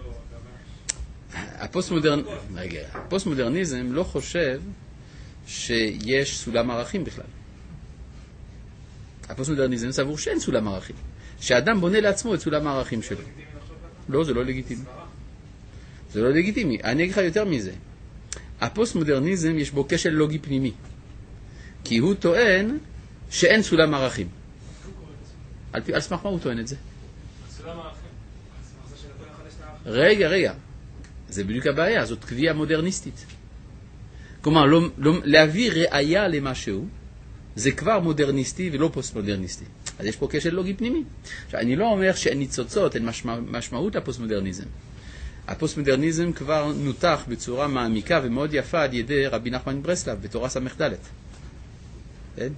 לא גאווה? הפוסט-מודרניזם לא חושב שיש סולם ערכים בכלל. הפוסט-מודרניזם סבור שאין סולם ערכים. שאדם בונה לעצמו את סולם הערכים שלו. לא, זה לא לגיטימי. זה לא לגיטימי. אני אגיד לך יותר מזה. הפוסט-מודרניזם יש בו כשל לוגי פנימי. כי הוא טוען שאין סולם ערכים. על סמך מה הוא טוען את זה? סולם ערכים. על סמך זה שלכל אחד יש את הערכים. רגע. זה בדיוק הבעיה. זאת קביעה מודרניסטית. כלומר, להביא ראייה למשהו, זה כבר מודרניסטי ולא פוסט-מודרניסטי. אז יש פה כשל לוגי פנימי. עכשיו, אני לא אומר שאין ניצוצות, אין משמעות לפוסט-מודרניזם. הפוסט-מודרניזם כבר נותח בצורה מעמיקה ומאוד יפה על ידי רבי נחמן מברסלב בתורה ס"ד. כן?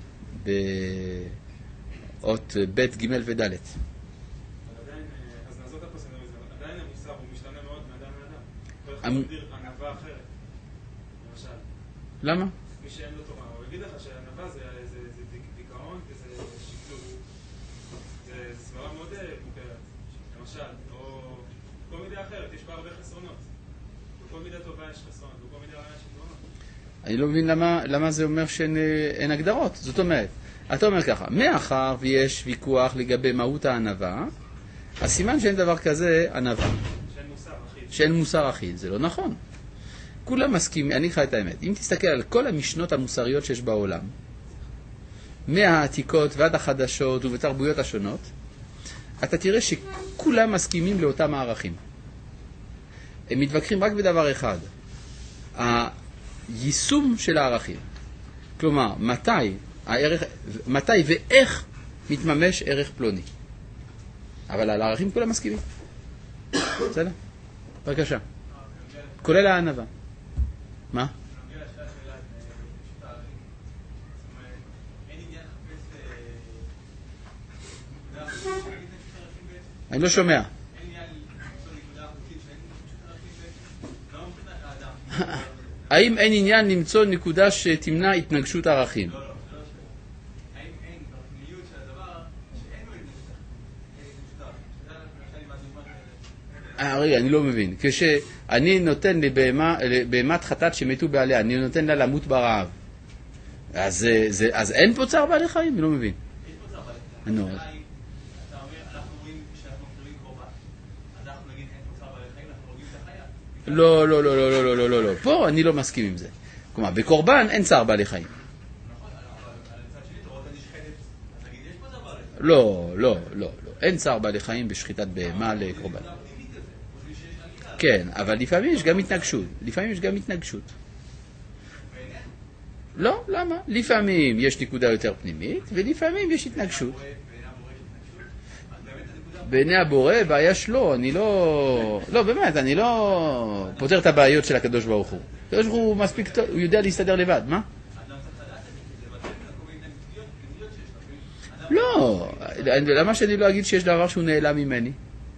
באות ב' ג' וד'. אז נעזור את הפוסט-מודרניזם. עדיין המוסר הוא משתנה מאוד מאדם לאדם. כל אחד מגדיר ענווה אחרת. למשל. למה? מי שאין לו תורה, הוא יגיד לך שענווה זה דיכאון וזה שקלול. זה סברה מאוד מוכרת. למשל, או כל מידה אחרת, יש בה הרבה חסרונות. בכל מידה טובה יש חסרונות, בכל מידה רעה יש יתרונות. אני לא מבין למה זה אומר שאין הגדרות. זאת אומרת, אתה אומר ככה, מאחר ויש ויכוח לגבי מהות הענווה, הסימן שאין דבר כזה ענווה. שאין מוסר אחיד. זה לא נכון. כולם מסכימים, אני אגיד את האמת. אם תסתכל על כל המשנות המוסריות שיש בעולם, מהעתיקות ועד החדשות ובתרבויות השונות, אתה תראה שכולם מסכימים לאותם הערכים. הם מתווכחים רק בדבר אחד, היישום של הערכים. כלומר, מתי ואיך מתממש ערך פלוני. אבל על הערכים כולם מסכימים. בסדר? בבקשה. כולל הענווה. מה? אני לא שומע. האם אין עניין למצוא נקודה שתמנע התנגשות ערכים? האם אין בפנימיות של הדבר שאין לו התנגשות? רגע, אני לא מבין. כשאני נותן לבהמת חטאת שמתו בעליה, אני נותן לה למות ברעב. אז אין פה צער בעלי חיים? אני לא מבין. יש פה צער בעלי חיים. אתה אומר, אנחנו רואים שאנחנו מקריבים קורבן. אז אנחנו נגיד אין פה צער בעלי חיים, אנחנו רואים את החיה. לא. פה אני לא מסכים עם זה. כלומר, בקורבן אין צער בעלי חיים. לא, לא, לא. אין צער בעלי חיים בשחיטת בהמה לקורבן. כן, אבל לפעמים יש גם התנגשות. לפעמים יש גם התנגשות. לא, למה? לפעמים יש נקודה יותר פנימית, ולפעמים יש התנגשות. בעיני הבורא, בעיה שלו, אני לא... לא, באמת, אני לא פותר את הבעיות של הקדוש ברוך הוא. הקדוש ברוך הוא מספיק טוב, הוא יודע להסתדר לבד, מה? לא, למה שאני לא אגיד שיש דבר שהוא נעלם ממני?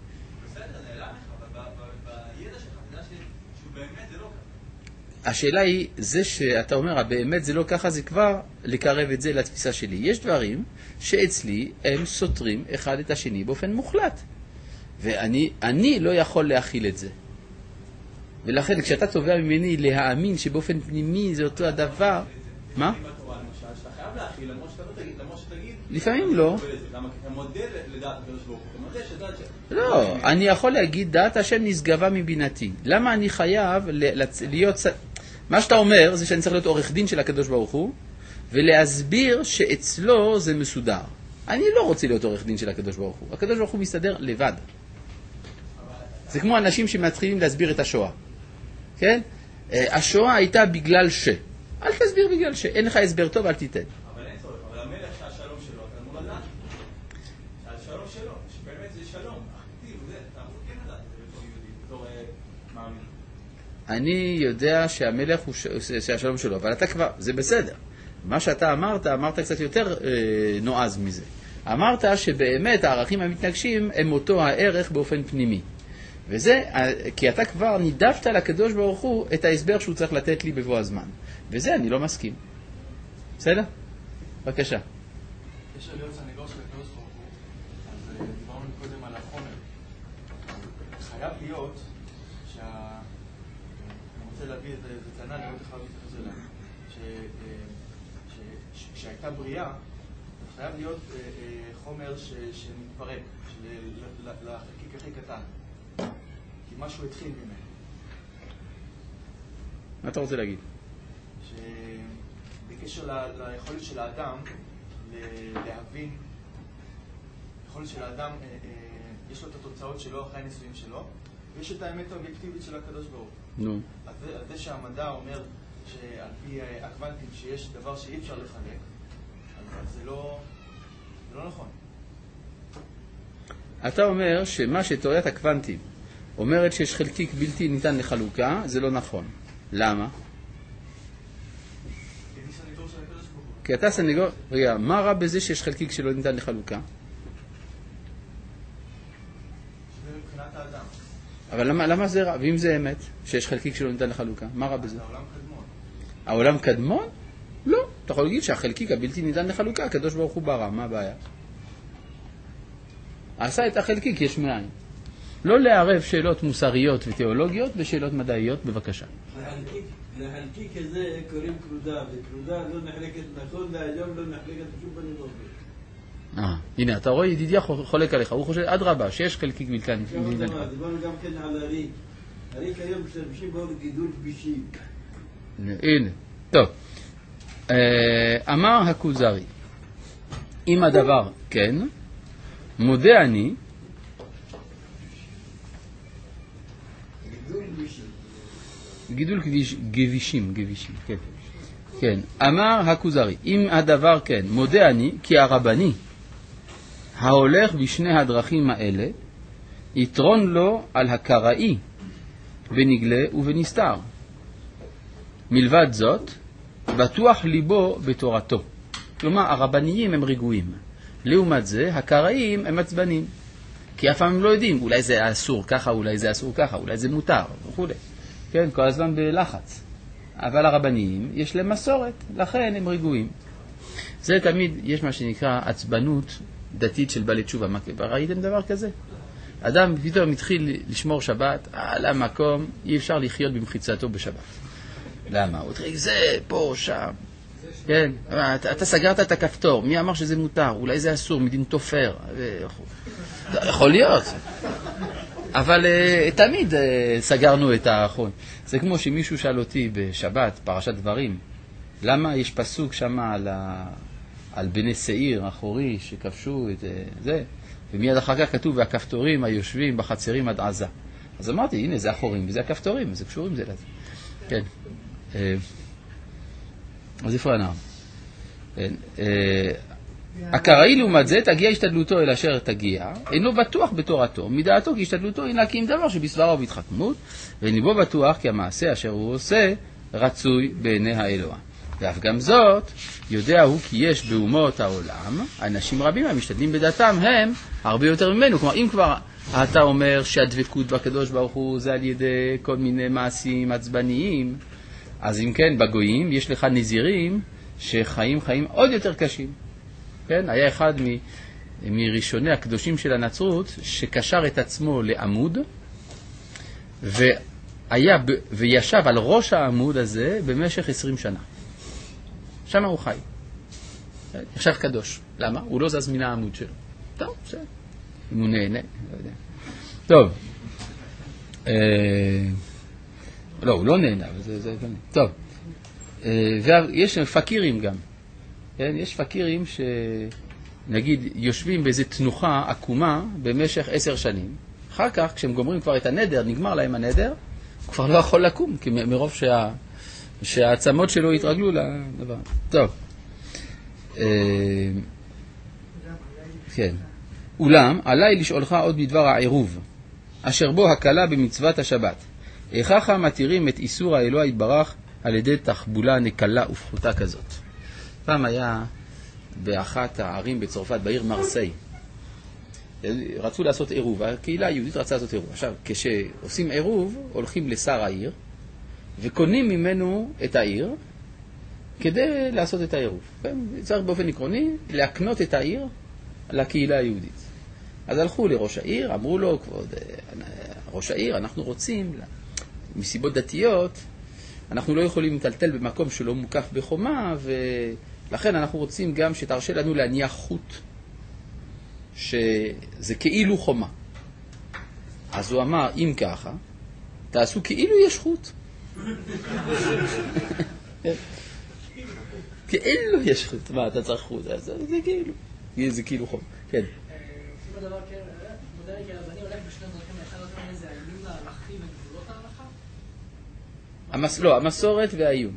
השאלה היא, זה שאתה אומר, באמת זה לא ככה, זה כבר לקרב את זה לתפיסה שלי. יש דברים שאצלי הם סותרים אחד את השני באופן מוחלט. ואני לא יכול להכיל את זה. ולכן, כשאתה תובע ממני להאמין שבאופן פנימי זה אותו הדבר, מה? לפעמים לא. לא, אני יכול להגיד, דעת השם נשגבה מבינתי. למה אני חייב להיות... מה שאתה אומר זה שאני צריך להיות עורך דין של הקדוש ברוך הוא, ולהסביר שאצלו זה מסודר. אני לא רוצה להיות עורך דין של הקדוש ברוך הוא. הקדוש ברוך הוא מסתדר לבד. זה כמו אנשים שמתחילים להסביר את השואה. כן? השואה הייתה בגלל ש. אל תסביר בגלל ש. אין לך הסבר טוב, אל תיתן. אבל אין צורך, אבל המלך שהשלום שלו, אתה אמור לדעת. שהשלום שלו, שבאמת זה שלום. אתה אמור כן לדעת, בתור יהודי, בתור מאמין. אני יודע שהמלך הוא שהשלום שלו, אבל אתה כבר, זה בסדר. מה שאתה אמרת קצת יותר נועז מזה. אמרת שבאמת הערכים המתנגשים הם אותו הערך באופן פנימי. וזה, כי אתה כבר נידפת לקדוש ברוך הוא את ההסבר שהוא צריך לתת לי בבוא הזמן. וזה אני לא מסכים. בסדר? בבקשה. יש להיות סניגור של הקדוש ברוך הוא, אז דיברנו קודם על החומר. חייב להיות אני רוצה להביא את זה טענה, אני לא יכול להביא את זה לה. כשהייתה בריאה, חייב להיות חומר שמתפרק, לחלקיק הכי קטן. כי משהו התחיל ממנו. מה אתה רוצה להגיד? שבקשר ליכולת של האדם להבין, יכולת של האדם, יש לו את התוצאות שלו אחרי הניסויים שלו, ויש את האמת האובייקטיבית של הקדוש ברוך הוא. נו. אז זה שהמדע אומר שעל פי הקוונטים שיש דבר שאי אפשר לחלק, אז זה לא נכון. אתה אומר שמה שתיאוריית הקוונטים אומרת שיש חלקיק בלתי ניתן לחלוקה, זה לא נכון. למה? כי אתה סניגור, רגע, מה רע בזה שיש חלקיק שלא ניתן לחלוקה? שזה מבחינת האדם. אבל למה זה רע? ואם זה אמת, שיש חלקיק שלא ניתן לחלוקה, מה רע בזה? העולם קדמון. העולם קדמון? לא. אתה יכול להגיד שהחלקיק הבלתי ניתן לחלוקה, הקדוש ברוך הוא ברא, מה הבעיה? עשה את החלקיק יש מאין. לא לערב שאלות מוסריות ותיאולוגיות בשאלות מדעיות, בבקשה. לחלקיק הזה קוראים קרודה, וקרודה לא נחלקת נכון, והיום לא נחלקת בשום פנים ואופן. הנה, אתה רואה, ידידיה חולק עליך, הוא חושב עד רבה, שיש חלקיק בלתי ניתן לחלוקה. דיברנו גם כן על הריק. הריק היום משתמשים בו לגידול כבישים. הנה, טוב. אמר הכוזרי, אם הדבר כן, מודה אני, גידול גבישים, כן. כן, אמר הכוזרי, אם הדבר כן, מודה אני, כי הרבני, ההולך בשני הדרכים האלה, יתרון לו על הקראי, בנגלה ובנסתר. מלבד זאת, בטוח ליבו בתורתו. כלומר, הרבניים הם רגועים. לעומת זה, הקראיים הם עצבנים. כי אף פעם הם לא יודעים, אולי זה אסור ככה, אולי זה אסור ככה, אולי זה מותר, וכו'. כן, כל הזמן בלחץ. אבל הרבניים יש להם מסורת, לכן הם רגועים. זה תמיד, יש מה שנקרא עצבנות דתית של בעלי תשובה. ראיתם דבר כזה? אדם פתאום מתחיל לשמור שבת, על המקום, אי אפשר לחיות במחיצתו בשבת. למה? הוא תחיל, זה פה, שם. כן, אתה סגרת את הכפתור, מי אמר שזה מותר? אולי זה אסור, מדין תופר. יכול להיות. אבל תמיד סגרנו את האחרון. זה כמו שמישהו שאל אותי בשבת, פרשת דברים, למה יש פסוק שם על בני שעיר אחורי שכבשו את זה, ומיד אחר כך כתוב, והכפתורים היושבים בחצרים עד עזה. אז אמרתי, הנה, זה החורים וזה הכפתורים, זה קשורים זה לזה. כן. אז איפה הנער? הקראי לעומת זה, תגיע השתדלותו אל אשר תגיע, אינו בטוח בתורתו, מדעתו כי השתדלותו אינה כי אם דבר שבסברה ובהתחכמות, ואינו בו בטוח כי המעשה אשר הוא עושה רצוי בעיני האלוה. ואף גם זאת, יודע הוא כי יש באומות העולם, אנשים רבים המשתדלים בדעתם הם הרבה יותר ממנו. כלומר, אם כבר אתה אומר שהדבקות בקדוש ברוך הוא זה על ידי כל מיני מעשים עצבניים, אז אם כן, בגויים יש לך נזירים שחיים חיים עוד יותר קשים. כן? היה אחד מראשוני הקדושים של הנצרות שקשר את עצמו לעמוד וישב על ראש העמוד הזה במשך 20 שנה. שם הוא חי. עכשיו קדוש. למה? הוא לא זז מן העמוד שלו. טוב, בסדר. אם הוא נהנה, לא יודע. טוב. לא, הוא לא נהנה, אבל זה... טוב. ויש פקירים גם. כן? יש פקירים שנגיד יושבים באיזו תנוחה עקומה במשך 10 שנים. אחר כך, כשהם גומרים כבר את הנדר, נגמר להם הנדר, הוא כבר לא יכול לקום, כי מרוב שהעצמות שלו התרגלו לדבר. טוב. כן. אולם, עליי לשאולך עוד בדבר העירוב, אשר בו הקלה במצוות השבת. איכך מתירים את איסור האלוה יתברך על ידי תחבולה נקלה ופחותה כזאת. פעם היה באחת הערים בצרפת, בעיר מרסיי, רצו לעשות עירוב, הקהילה היהודית רצה לעשות עירוב. עכשיו, כשעושים עירוב, הולכים לשר העיר, וקונים ממנו את העיר, כדי לעשות את העירוב. צריך באופן עקרוני להקנות את העיר לקהילה היהודית. אז הלכו לראש העיר, אמרו לו, כבוד ראש העיר, אנחנו רוצים, מסיבות דתיות, אנחנו לא יכולים לטלטל במקום שלא מוקף בחומה, ולכן אנחנו רוצים גם שתרשה לנו להניח חוט, שזה כאילו חומה. אז הוא אמר, אם ככה, תעשו כאילו יש חוט. כאילו יש חוט. מה, אתה צריך חוט? זה כאילו. זה כאילו חום. כן. עושים הדבר מודל כרבני, אולי בשני דרכים לאחד אותם איזה האיום להלכי וגבולות ההלכה? לא, המסורת והאיום.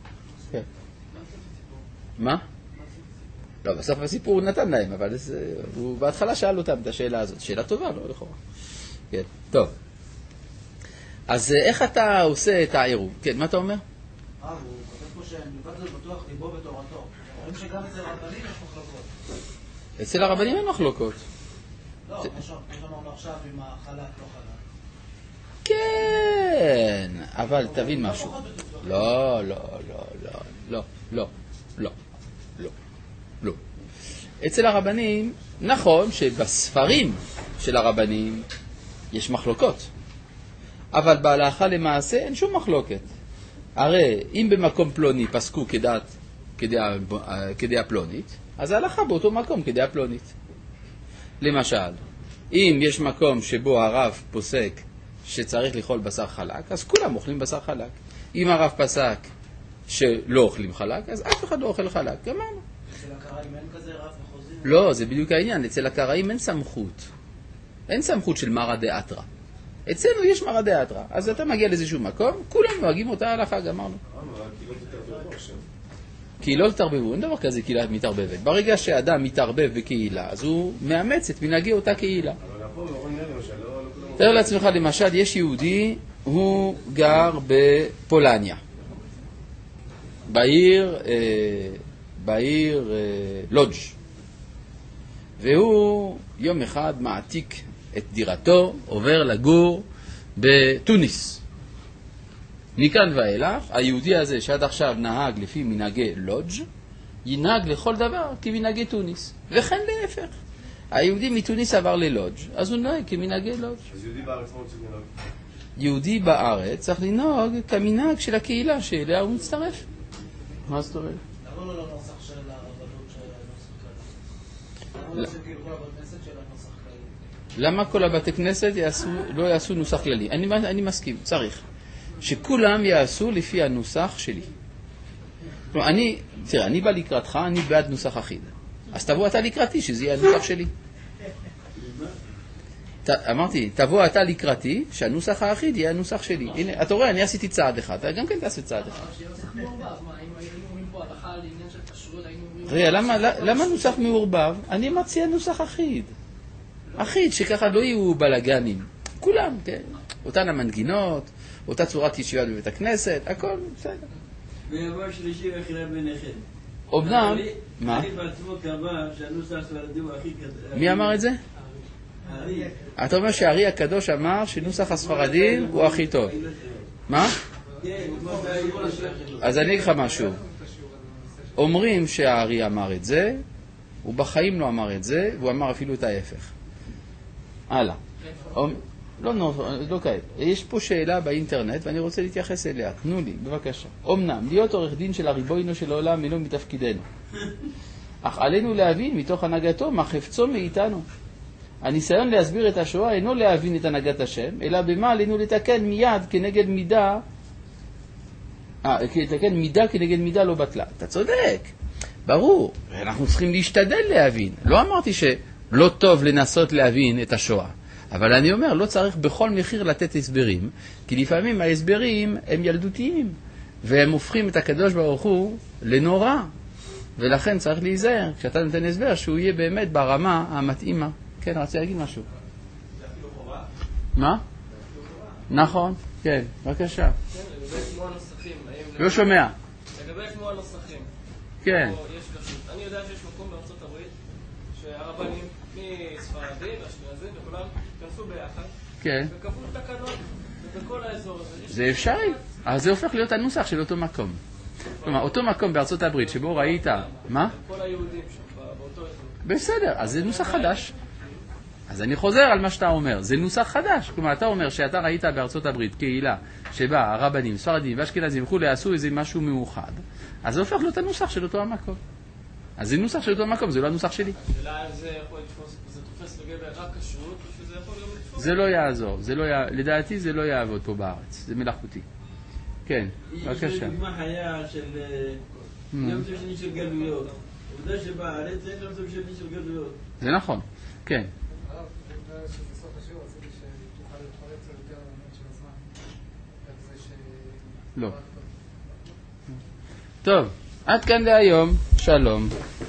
מה? לא, בסוף הסיפור הוא נתן להם, אבל הוא בהתחלה שאל אותם את השאלה הזאת. שאלה טובה, לא לכאורה. כן, טוב. אז איך אתה עושה את העירוב? כן, מה אתה אומר? הוא כותב פה שמלבד זה בטוח ליבו בתורתו. אומרים שגם אצל הרבנים יש מחלוקות. אצל הרבנים אין מחלוקות. לא, כמו שאמרנו עכשיו עם החלק, לא חלק. כן, אבל תבין משהו. לא. אצל הרבנים, נכון שבספרים של הרבנים יש מחלוקות. אבל בהלכה למעשה אין שום מחלוקת. הרי אם במקום פלוני פסקו כדעה פלונית, אז ההלכה באותו מקום כדעה פלונית. למשל, אם יש מקום שבו הרב פוסק שצריך לאכול בשר חלק, אז כולם אוכלים בשר חלק. אם הרב פסק שלא אוכלים חלק, אז אף אחד לא אוכל חלק. גמרנו. אצל הקראים אין כזה רב מחוזי? לא, זה בדיוק העניין. אצל הקראים אין סמכות. אין סמכות של מרא דאתרא. אצלנו יש מרא דאתרא. אז אתה מגיע לאיזשהו מקום, כולם נוהגים אותה הלכה, גמרנו. קהילות תתערבבו, אין דבר כזה קהילה מתערבבת. ברגע שאדם מתערבב בקהילה, אז הוא מאמץ את מנהגי אותה קהילה. תאר לעצמך, למשל, יש יהודי, הוא גר בפולניה, בעיר לודג', והוא יום אחד מעתיק את דירתו, עובר לגור בתוניס. מכאן ואילך, היהודי הזה שעד עכשיו נהג לפי מנהגי לודג' ינהג לכל דבר כמנהגי תוניס. וכן להפך. היהודי מתוניס עבר ללודג', אז הוא נוהג כמנהגי לודג'. אז יהודי בארץ מה רוצה לנהוג? יהודי בארץ צריך לנהוג כמנהג של הקהילה שאליה הוא מצטרף. מה זאת אומרת? למה לא לנוסח של הרבנות של הנוסח כללי? למה לא שכאילו כל הבתי כנסת של הנוסח כללי? למה כל הבתי כנסת לא יעשו נוסח כללי? אני מסכים, צריך. שכולם יעשו לפי הנוסח שלי. כלומר, תראה, אני בא לקראתך, אני בעד נוסח אחיד. אז תבוא אתה לקראתי, שזה יהיה הנוסח שלי. אמרתי, תבוא אתה לקראתי, שהנוסח האחיד יהיה הנוסח שלי. הנה, אתה רואה, אני עשיתי צעד אחד, אתה גם כן תעשה צעד אחד. רגע, למה נוסח מעורבב? אני מציע נוסח אחיד. אחיד, שככה לא יהיו בלגנים. כולם, כן. אותן המנגינות, אותה צורת ישיבה בבית הכנסת, הכל בסדר. ויבוא שלישי ואחירה ביניכם. אומנם, מה? אני בעצמו קבע שהנוסח הספרדי הוא הכי קדוש. מי אמר את זה? הארי. אתה אומר שהארי הקדוש אמר שנוסח הספרדים הוא הכי טוב. מה? כן, אז אני אגיד לך משהו. אומרים שהארי אמר את זה, הוא בחיים לא אמר את זה, והוא אמר אפילו את ההפך. הלאה. לא כעת. יש פה שאלה באינטרנט ואני רוצה להתייחס אליה. תנו לי, בבקשה. אמנם, להיות עורך דין של הריבונו של העולם אינו מתפקידנו. אך עלינו להבין מתוך הנהגתו מה חפצו מאיתנו. הניסיון להסביר את השואה אינו להבין את הנהגת השם, אלא במה עלינו לתקן מיד כנגד מידה, לתקן מידה כנגד מידה לא בטלה. אתה צודק, ברור, אנחנו צריכים להשתדל להבין. לא אמרתי שלא טוב לנסות להבין את השואה, אבל אני אומר, לא צריך בכל מחיר לתת הסברים, כי לפעמים ההסברים הם ילדותיים, והם הופכים את הקדוש ברוך הוא לנורא, ולכן צריך להיזהר, כשאתה נותן הסבר, שהוא יהיה באמת ברמה המתאימה. כן, רציתי להגיד משהו. זה אפילו חובה? מה? נכון, כן, בבקשה. כן, לגבי כמו הנוסחים. לא שומע. לגבי כמו הנוסחים. כן. אני יודע שיש מקום בארצות הברית שהרבנים מספרדים, אשכנזים וכולם כנסו ביחד. כן. וקבעו תקנות בכל האזור הזה. זה אפשרי. אז זה הופך להיות הנוסח של אותו מקום. כלומר, אותו מקום בארצות הברית שבו ראית... מה? כל היהודים שם, באותו אזור. בסדר, אז זה נוסח חדש. אז אני חוזר על מה שאתה אומר, זה נוסח חדש. כלומר, אתה אומר שאתה ראית בארצות הברית קהילה שבה הרבנים, ספרדים ואשכנזים וכולי עשו איזה משהו מאוחד, אז זה הופך להיות הנוסח של אותו המקום. אז זה נוסח של אותו המקום, זה לא הנוסח שלי. השאלה אם זה יכול לתפוס, זה תופס לגבי רק כשרות, או שזה יכול גם לתפוס? זה לא יעזור, לדעתי זה לא יעבוד פה בארץ, זה מלאכותי. כן, בבקשה. יש דוגמה חיה של יום טוב שני של גלויות. עובדה שבארץ אין יום טוב שני של גלויות. זה נכון, כן. שבסוף השיעור רציתי שתוכל לפרץ יותר באמת של הזמן. איך זה ש... לא. טוב, עד כאן להיום, שלום.